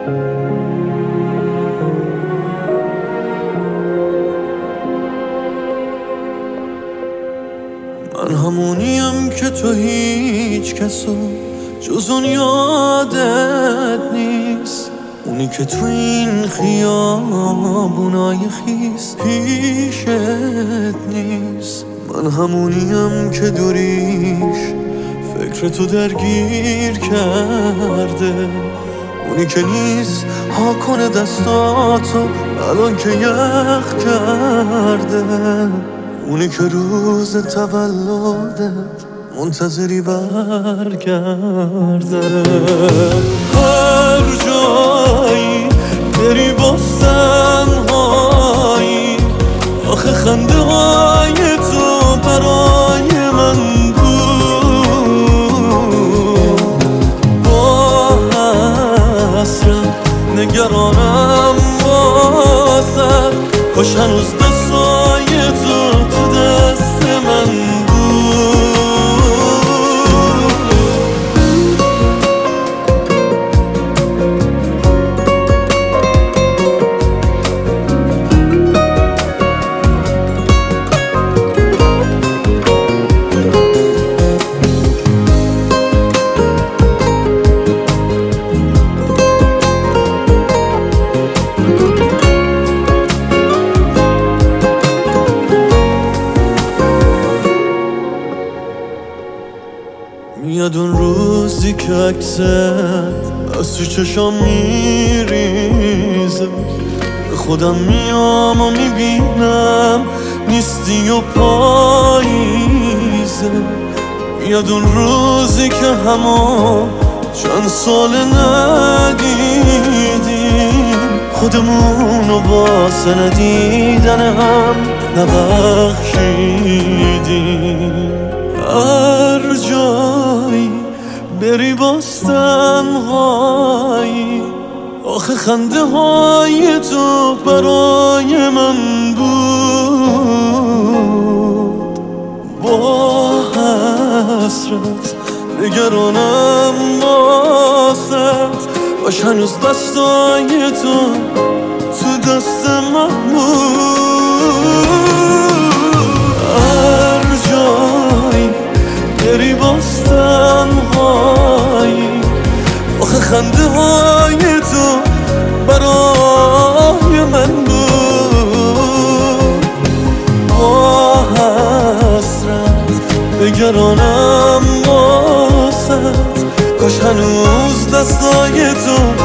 من همونیم که تو هیچ کسو جز اون یادت نیست، اونی که تو این خیابونای خیس پیشت نیست. من همونیم که دوریش فکر تو درگیر کرده، اونی که نیست ها کنه دستاتو الان که یخ کرده، اونی که روز تولدت منتظری برگرده. هر جایی بری با تنهایی، آخه خنده های تو برای من بود. با حسرت نگرانم واسد، کاش هنوز دستای تو دست من بود. میاد اون روزی که عکست از تو چشام میریزه، به خودم میام و میبینم نیستی و پاییزه. میاد اون روزی که همون چند سال ندیدیم، خودمونو واسه ندیدن هم نبخشیدیم. هر جایی بری باستنهایی، آخه خنده های تو برای من بود. با حسرت نگرانم واسد، باش هنوز دستای تو دست من بود. هر جایی بری باستنهایی، آخه خنده های تو برای من بود. با حسرت نگرانم واسد، کاش هنوز دستای تو